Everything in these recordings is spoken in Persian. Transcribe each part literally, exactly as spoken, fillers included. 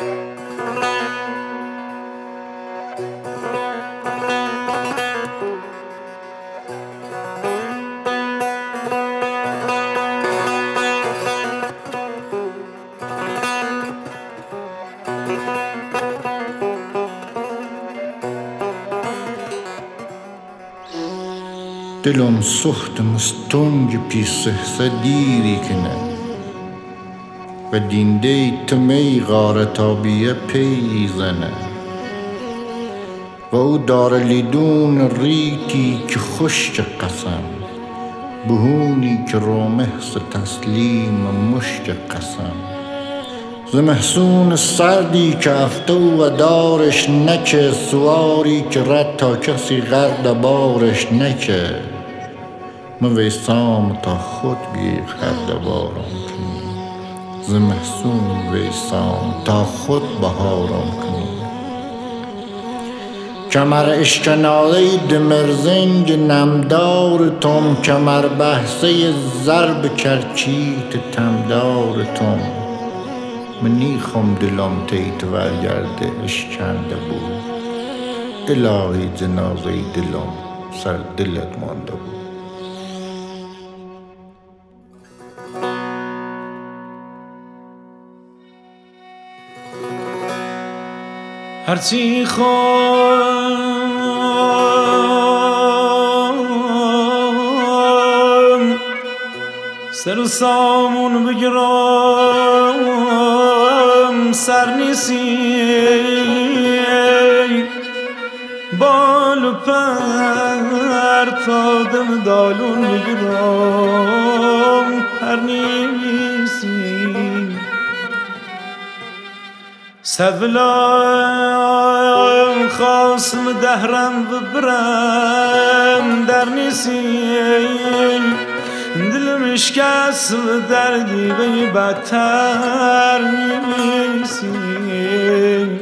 دلم سخت مستنگ پیسه دیری کنه و دینده تمی غاره تابیه پیزنه و او دار لیدون ریتی که خشک قسم بهونی که رومحس تسلیم مشک قسم زمحسون سردی که افته و دارش نکه سواری که رد تا کسی غرد بارش نکه مویسام تا خود بی خرد بارم کنی زمحسون ویسام تا خود بهارم کنی کمر اشکناله دمرزنگ نمدار توم کمر بحثه ضرب کرچیت تمدار توم منی خم دلم تیت ورگرده اشکنده بود الهی جنازه دلم سر دلت مانده بود هرچی خوام سر و سامون بگرام سر نیسی بال و پر تا دم دالون بگرام پر نیسی صد ولام خواستم دهرم ببرم در نیسیم دلم اشکست و دردی به بدتر نیسیم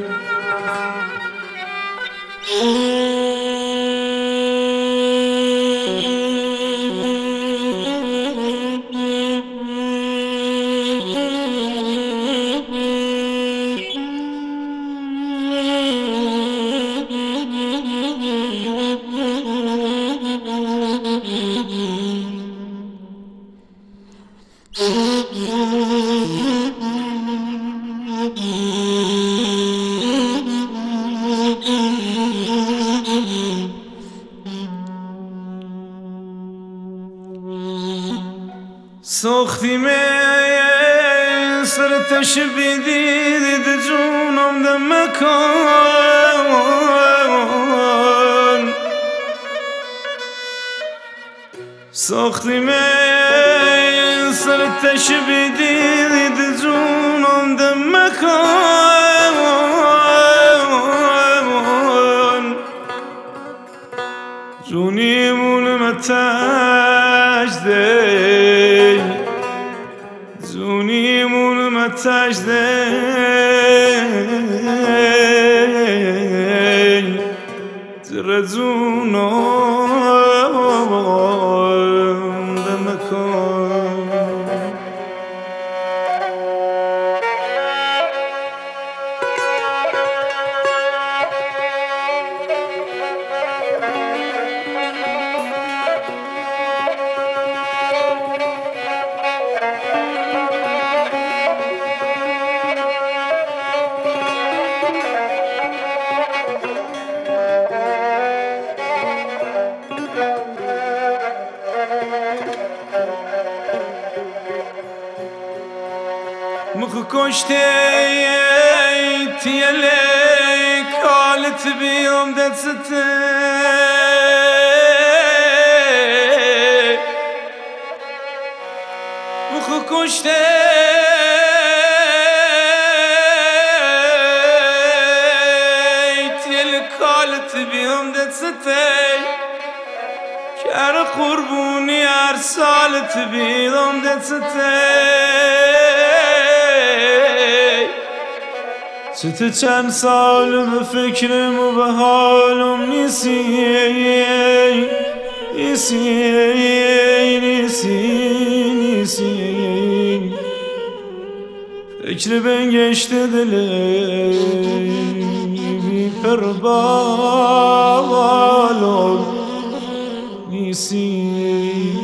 سوختی می سرتش بیدید جونم دمکان سوختی می سرتش بیدید جونم دمکان جونی مون متجده زونی مون متجده زر زونم دمکان مخ کشته تیله کالت بیام دسته مخ کشته تیله کالت بیام دسته کار قربونی هر سالت بیام دسته چه چند سال به فکرم و به حالم نیسی نیسی نیسی نیسی فکر بنگشت دل بی پربالم نیسی